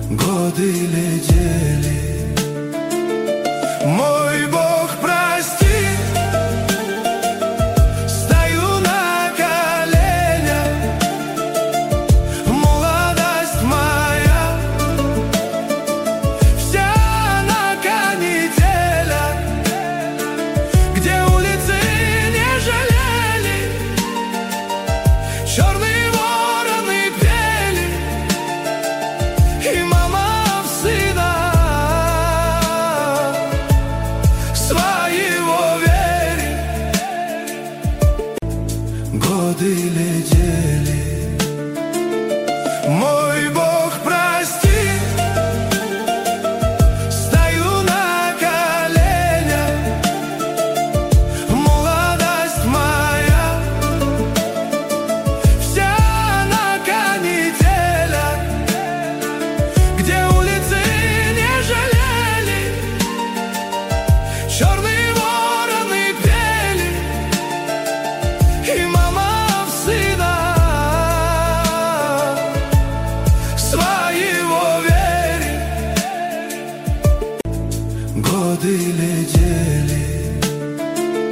годы летели. Мой Бог, прости, стою на коленях. Молодость моя вся на канителях, где улицы не жалели, черные вороны пели, и мама в сына своего верит. Годы летели. Мой Бог, прости, стою на коленях. Молодость моя вся на канителях, где улицы не жалели, черные